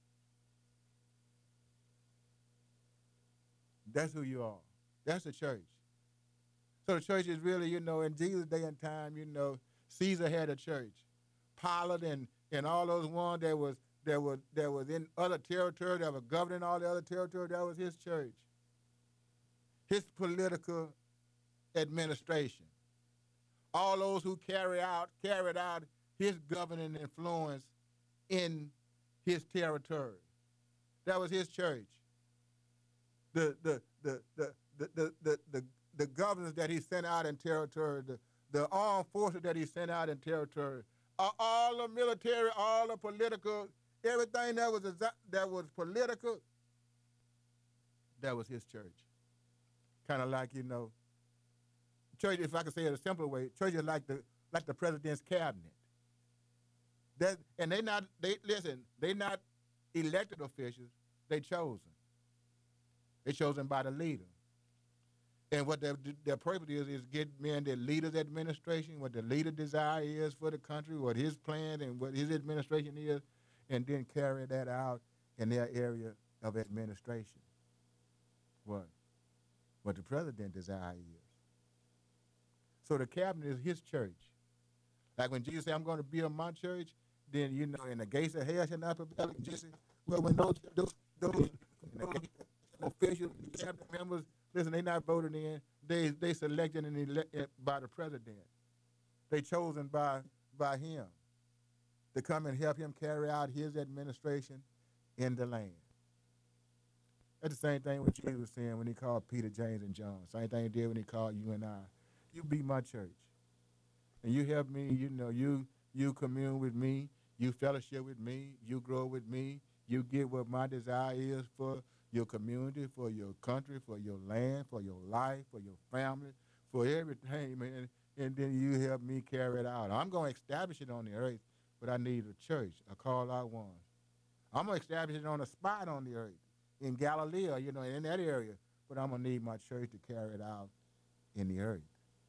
That's who you are. That's the church. So the church is really, you know, in Jesus' day and time, you know, Caesar had a church. Pilate and, and all those ones that was that was that was in other territory, that were governing all the other territory, that was his church. His political administration. All those who carry out carried out his governing influence in his territory. That was his church. The the the the the the the, the, the governors that he sent out in territory, the, the armed forces that he sent out in territory, uh, all the military, all the political, everything that was that was political, that was his church. Kind of like, you know, church, if I could say it a simpler way, church is like the like the president's cabinet. That and they not they listen, they not elected officials, they chosen. They chosen by the leader. And what their, their purpose is, is get men the leader's administration, what the leader desire is for the country, what his plan and what his administration is, and then carry that out in their area of administration. What? What the president desire is. So the cabinet is his church. Like when Jesus said, I'm going to build my church, then, you know, in the gates of hell shall not prevail against it. Well, when those, those, those officials, cabinet members, listen, they not voted in. They they selected and elected by the president. They chosen by by him to come and help him carry out his administration in the land. That's the same thing what Jesus was saying when he called Peter, James, and John. Same thing he did when he called you and I. You be my church. And you help me, you know, you you commune with me, you fellowship with me, you grow with me, you get what my desire is for your community, for your country, for your land, for your life, for your family, for everything, man. And then you help me carry it out. I'm going to establish it on the earth, but I need a church, a call out one. I'm going to establish it on a spot on the earth, in Galilee, you know, in that area, but I'm going to need my church to carry it out in the earth.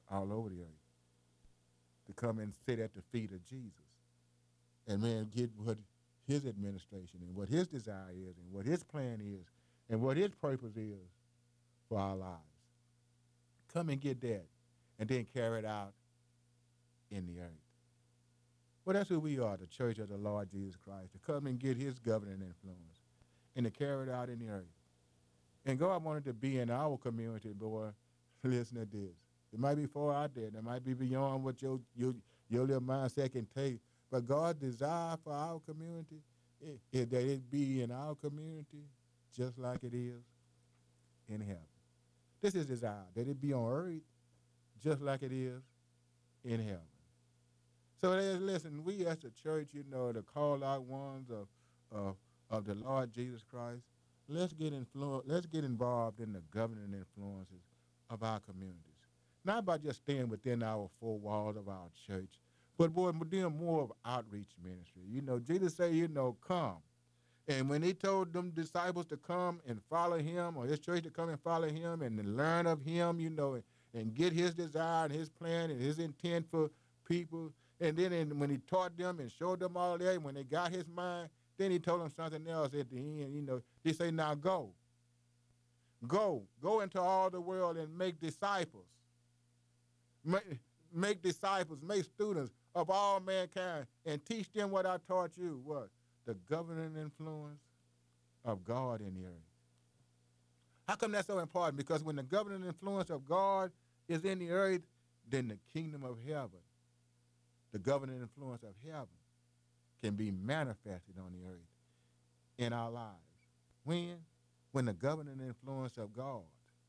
all over the earth to come and sit at the feet of Jesus and, man, get what his administration and what his desire is and what his plan is and what his purpose is for our lives. Come and get that and then carry it out in the earth. Well, that's who we are, the church of the Lord Jesus Christ, to come and get his governing influence and to carry it out in the earth. And God wanted to be in our community, boy. Listen to this. It might be far out there. It might be beyond what your, your, your little mindset can take. But God's desire for our community is, is that it be in our community just like it is in heaven. This is desire, that it be on earth just like it is in heaven. So listen, we as a church, you know, the call out ones of, of, of the Lord Jesus Christ, let's get influ- let's get involved in the governing influences of our communities. Not by just staying within our four walls of our church, but boy, we're doing more of outreach ministry. You know, Jesus said, you know, come. And when he told them disciples to come and follow him, or his church to come and follow him and to learn of him, you know, and, and get his desire and his plan and his intent for people. And then in, when he taught them and showed them all that, when they got his mind, then he told them something else at the end. You know, he said, now go. Go. Go into all the world and make disciples. Make, make disciples, make students of all mankind and teach them what I taught you. What? The governing influence of God in the earth. How come that's so important? Because when the governing influence of God is in the earth, then the kingdom of heaven, the governing influence of heaven, can be manifested on the earth in our lives. When? When the governing influence of God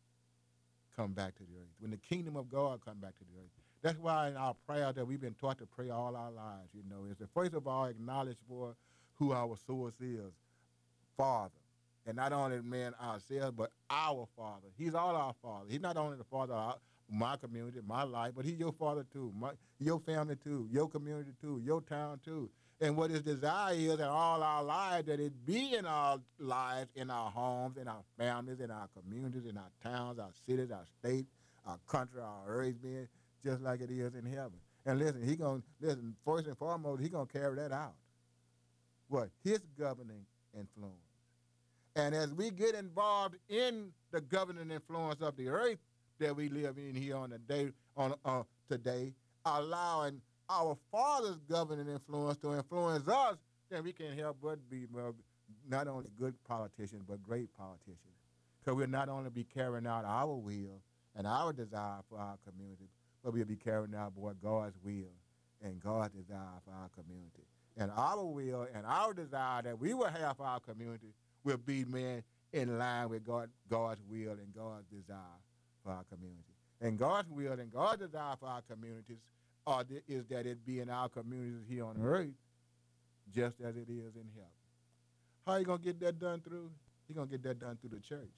come back to the earth. When the kingdom of God come back to the earth. That's why in our prayer that we've been taught to pray all our lives, you know, is to first of all acknowledge for who our source is, Father. And not only, man, ourselves, but our Father. He's all our Father. He's not only the Father of our, my community, my life, but he's your Father too, my, your family too, your community too, your town too. And what his desire is in all our lives, that it be in our lives, in our homes, in our families, in our communities, in our towns, our cities, our state, our country, our earth, man, just like it is in heaven. And listen, he gonna listen, first and foremost, he's gonna carry that out. What? His governing influence. And as we get involved in the governing influence of the earth that we live in here on the day on uh, today, allowing our Father's governing influence to influence us, then we can help but be well, not only good politicians, but great politicians. Because we'll not only be carrying out our will and our desire for our community, but we'll be carrying out, boy, God's will and God's desire for our community. And our will and our desire that we will have for our community will be, man, in line with God, God's will and God's desire for our community. And God's will and God's desire for our communities are the, is that it be in our communities here on earth just as it is in heaven. How are you going to get that done through? You're going to get that done through the church.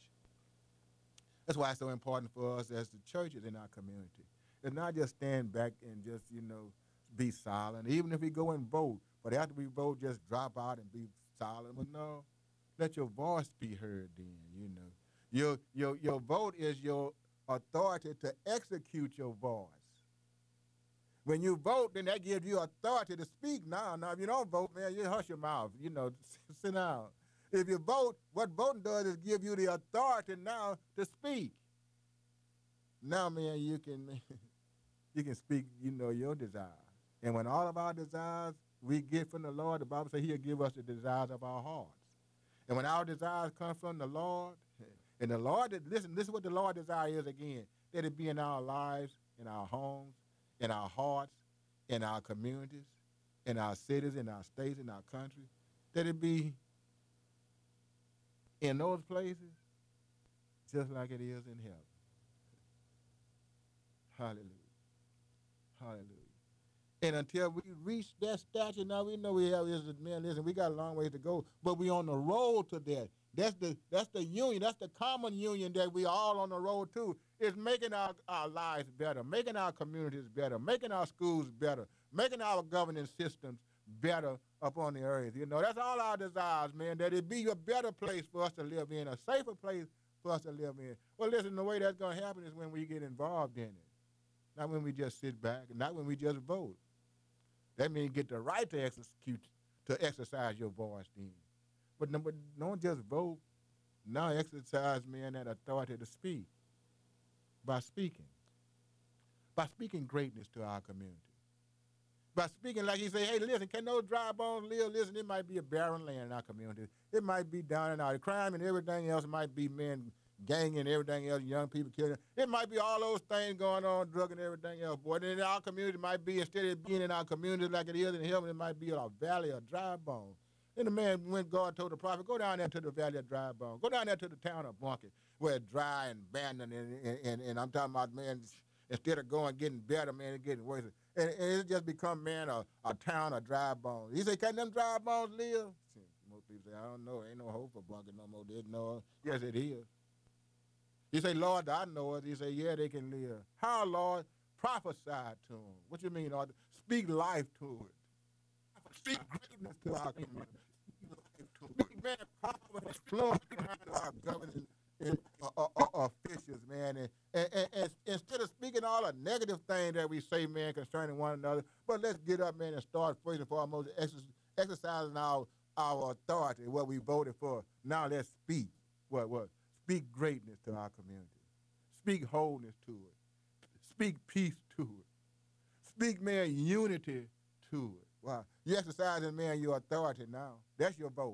That's why it's so important for us as the churches in our community. It's not just stand back and just, you know, be silent. Even if we go and vote, but after we vote, just drop out and be silent. But no, let your voice be heard then, you know. Your, your, your vote is your authority to execute your voice. When you vote, then that gives you authority to speak. Now, now, if you don't vote, man, you hush your mouth, you know, sit down. If you vote, what voting does is give you the authority now to speak. Now, man, you can, you can speak, you know, your desire. And when all of our desires we get from the Lord, the Bible says he'll give us the desires of our hearts. And when our desires come from the Lord, and the Lord, listen, this is what the Lord desire is again, that it be in our lives, in our homes, in our hearts, in our communities, in our cities, in our states, in our country, that it be in those places just like it is in heaven. Hallelujah. Hallelujah. And until we reach that stature, now we know we have, man, listen, we got a long ways to go, but we on the road to that. That's the that's the union, that's the common union that we all on the road to, is making our, our lives better, making our communities better, making our schools better, making our governing systems better up on the earth. You know, that's all our desires, man, that it be a better place for us to live in, a safer place for us to live in. Well, listen, the way that's going to happen is when we get involved in it. Not when we just sit back, and not when we just vote. That means get the right to execute, to exercise your voice then. But, no, but don't just vote. Now exercise, man, that authority to speak. By speaking. By speaking greatness to our community. By speaking like he say, hey, listen, can those dry bones live? Listen, it might be a barren land in our community. It might be down and out. The crime and everything else might be men gang and everything else, young people killing. It might be all those things going on, drug and everything else. Boy, then in our community might be, instead of being in our community like it is in heaven, it might be a valley of dry bones. Then the man, when God told the prophet, go down there to the valley of dry bones. Go down there to the town of Bunkie, where it's dry and abandoned, and, and, and, and I'm talking about, man, instead of going getting better, man, it's getting worse. And, and it just become, man, a, a town of dry bones. He said, can them dry bones live? Most people say, I don't know. Ain't no hope for Bunkie no more. There's no, yes, it is. He say, Lord, I know it. He say, yeah, they can live. How, Lord? Prophesy to them. What you mean, Lord? Speak life to it. Speak greatness to our community. Speak, man, power and influence behind our governing and, uh, uh, uh, officials, man. And, and, and, and instead of speaking all the negative things that we say, man, concerning one another, but let's get up, man, and start first and foremost exercising our, our authority, what we voted for. Now let's speak. What, what? Speak greatness to our community. Speak wholeness to it. Speak peace to it. Speak, man, unity to it. Wow. You exercising, man, your authority now. That's your vote.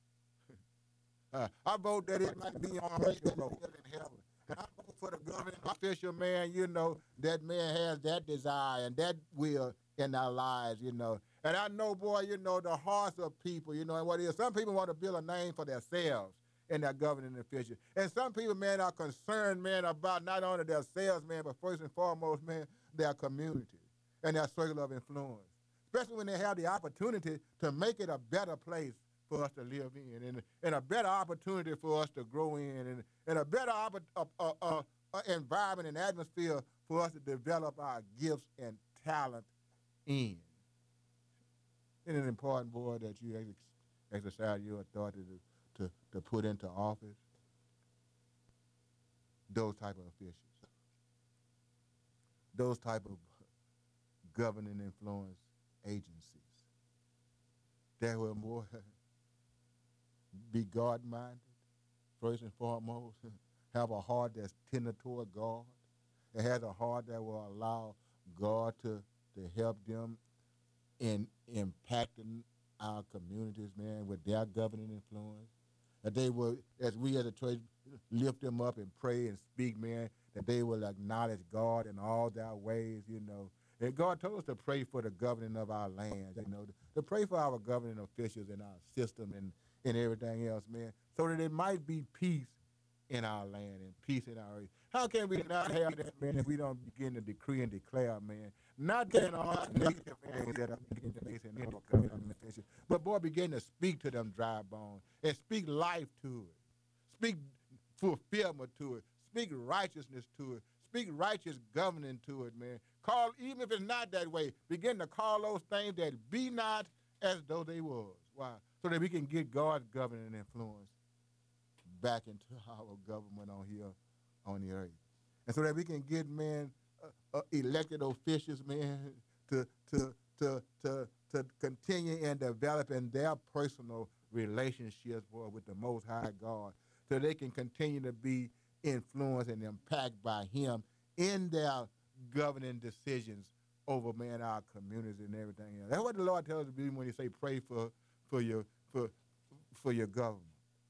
uh, I vote that it might be on earth in heaven. And I vote for the governing official, man, you know, that man has that desire and that will in our lives, you know. And I know, boy, you know, the hearts of people, you know, and what it is. Some people want to build a name for themselves and their governing official. And some people, man, are concerned, man, about not only themselves, man, but first and foremost, man, their community and their circle of influence. Especially when they have the opportunity to make it a better place for us to live in, and, and a better opportunity for us to grow in, and, and a better uh, uh, uh, uh, environment and atmosphere for us to develop our gifts and talent in. It is important, boy, that you ex- exercise your authority to, to, to put into office those type of officials, those type of governing influence agencies that will more be God-minded, first and foremost, have a heart that's tender toward God. It has a heart that will allow God to, to help them in impacting our communities, man, with their governing influence. That they will, as we as a church, lift them up and pray and speak, man, that they will acknowledge God in all their ways, you know. And God told us to pray for the governing of our land, you know, to, to pray for our governing officials and our system and, and everything else, man, so that it might be peace in our land and peace in our area. How can we not have that, man, if we don't begin to decree and declare, man, not that all negative things that are beginning to face in our governing officials, but, boy, begin to speak to them dry bones and speak life to it. Speak fulfillment to it. Speak righteousness to it. Speak righteous governing to it, man. Call, even if it's not that way, begin to call those things that be not as though they was. Why? So that we can get God's governing influence back into our government on here, on the earth. And so that we can get, man, uh, uh, elected officials, man, to, to, to, to, to continue and developing their personal relationships, boy, with the Most High God, so they can continue to be influenced and impacted by him in their governing decisions over, man, our communities and everything else. That's what the Lord tells us to do when he say pray for, for your for for your government.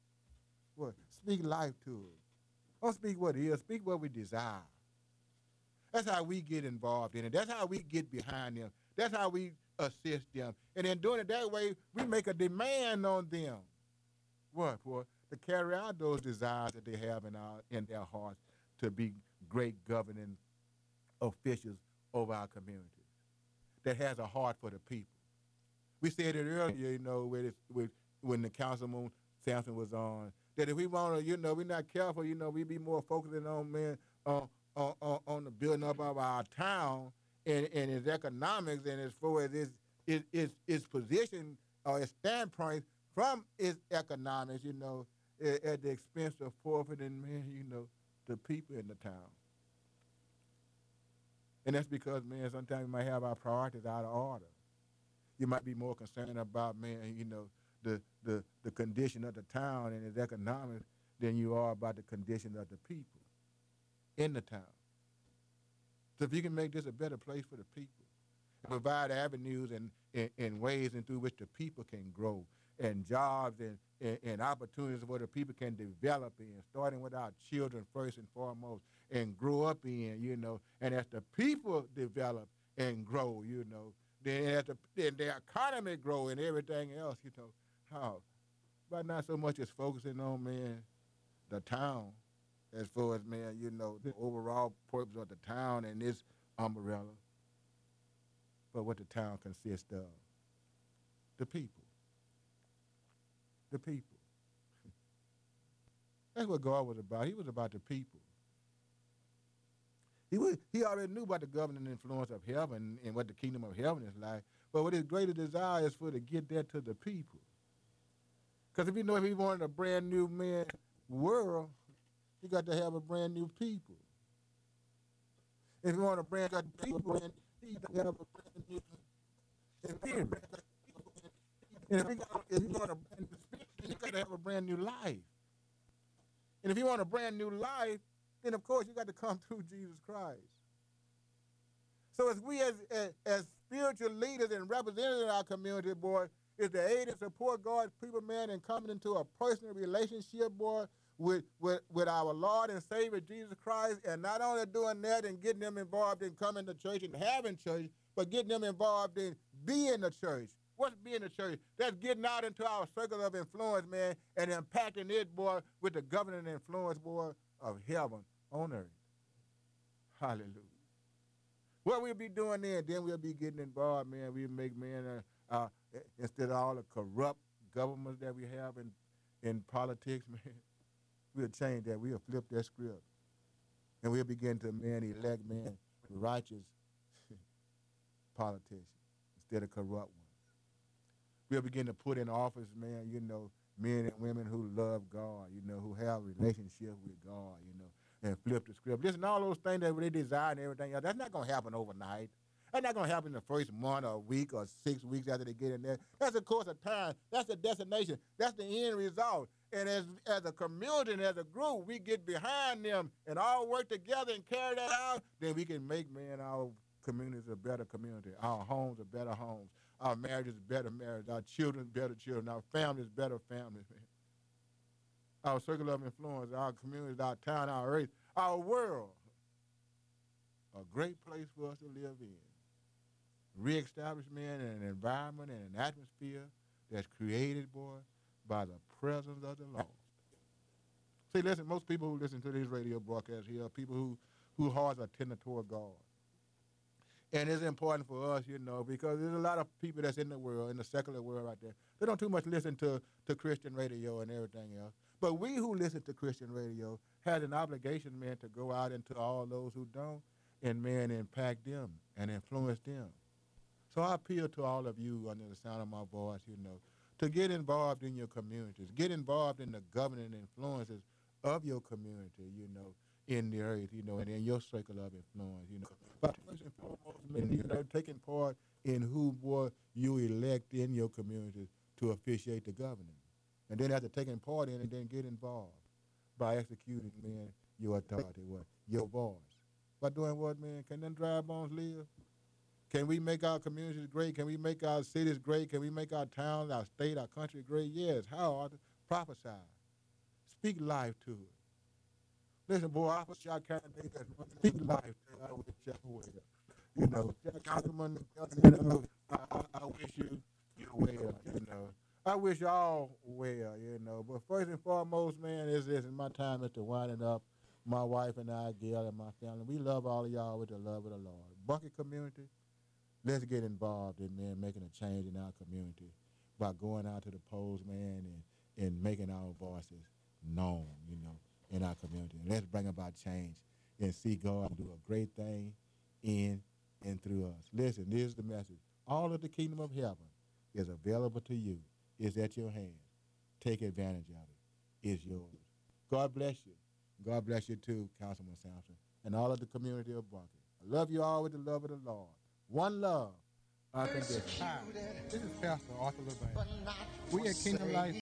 What? Speak life to it. Don't speak what it is. Speak what we desire. That's how we get involved in it. That's how we get behind them. That's how we assist them. And in doing it that way, we make a demand on them. What, boy? To carry out those desires that they have in our in their hearts to be great governing officials over our communities that has a heart for the people. We said it earlier, you know, with, it, with when the Councilman Sampson was on, that if we want to, you know, we're not careful, you know, we be more focusing on, man, on, on, on, on the building up of our town and, and its economics and as far as its, its, its, its position or its standpoint from its economics, you know, at, at the expense of forfeiting, man, you know, the people in the town. And that's because, man, sometimes we might have our priorities out of order. You might be more concerned about, man, you know, the, the, the condition of the town and its economics than you are about the condition of the people in the town. So if you can make this a better place for the people, and provide avenues and, and, and ways in through which the people can grow, and jobs and, and, and opportunities where the people can develop in, starting with our children first and foremost, and grow up in, you know, and as the people develop and grow, you know, then as the, then their economy grow and everything else, you know, how, but not so much as focusing on, man, the town, as far as, man, you know, the overall purpose of the town and its umbrella, but what the town consists of, the people. The people. That's what God was about. He was about the people. He was, he already knew about the governing influence of heaven and what the kingdom of heaven is like. But what his greatest desire is for to get that to the people. Because if you know if he wanted a brand new man world, you got to have a brand new people. If you want a brand new people, then you got to have a brand new spirit. And if you got, if you want a brand new spirit, then you got to have a brand new life. And if you want a brand new life, then of course you got to come through Jesus Christ. So as we as, as, as spiritual leaders and representatives in our community, boy, is to aid and support God's people, man, in coming into a personal relationship, boy, with, with, with our Lord and Savior Jesus Christ, and not only doing that and getting them involved in coming to church and having church, but getting them involved in being the church. What's being the church? That's getting out into our circle of influence, man, and impacting it, boy, with the governing influence, boy, of heaven on earth. Hallelujah. What we'll be doing then, then we'll be getting involved, man. We'll make, man, uh, uh, instead of all the corrupt governments that we have in, in politics, man, we'll change that. We'll flip that script. And we'll begin to, man, elect, man, righteous politicians instead of corrupt ones. We'll begin to put in office, man, you know, men and women who love God, you know, who have a relationship with God, you know, and flip the script. Listen, all those things that they desire and everything else, that's not going to happen overnight. That's not going to happen in the first month or week or six weeks after they get in there. That's a course of time. That's the destination. That's the end result. And as, as a community and as a group, we get behind them and all work together and carry that out, then we can make, man, our communities a better community, our homes are better homes, our marriages better marriages, our children better children, our families better families, man. Our circle of influence, our communities, our town, our race, our world, a great place for us to live in. Reestablishment and an environment and an atmosphere that's created, boy, by the presence of the Lord. See, listen, most people who listen to these radio broadcasts here are people who, whose hearts are tender toward God. And it's important for us, you know, because there's a lot of people that's in the world, in the secular world right there. They don't too much listen to, to Christian radio and everything else. But we who listen to Christian radio has an obligation, man, to go out into all those who don't and, man, impact them and influence them. So I appeal to all of you under the sound of my voice, you know, to get involved in your communities, get involved in the governing influences of your community, you know, in the earth, you know, and in your circle of influence, you know. But first and foremost, man, you know, taking part in who, boy, you elect in your community to officiate the governing. And then after taking part in it, then get involved by executing, man, your authority, what? Your voice. By doing what, man? Can them dry bones live? Can we make our communities great? Can we make our cities great? Can we make our towns, our state, our country great? Yes. How? Prophesy. Speak life to it. Listen, boy, I wish y'all can't make that. Speak life to it. I wish y'all well. You know, Councilman, you know, I, I, I wish you, you well, you know. I wish y'all well, you know. But first and foremost, man, is this, and my time is to winding up. My wife and I, Gail, and my family, we love all of y'all with the love of the Lord. Bucket community, let's get involved in, man, making a change in our community by going out to the polls, man, and, and making our voices known, you know, in our community. And let's bring about change and see God do a great thing in and through us. Listen, this is the message. All of the kingdom of heaven is available to you. It's at your hand. Take advantage of it. It's yours. God bless you. God bless you too, Councilman Sampson, and all of the community of Bucket. I love you all with the love of the Lord. One love, unconditional. Hi, this is Pastor Arthur LeBay. We at Kingdom Life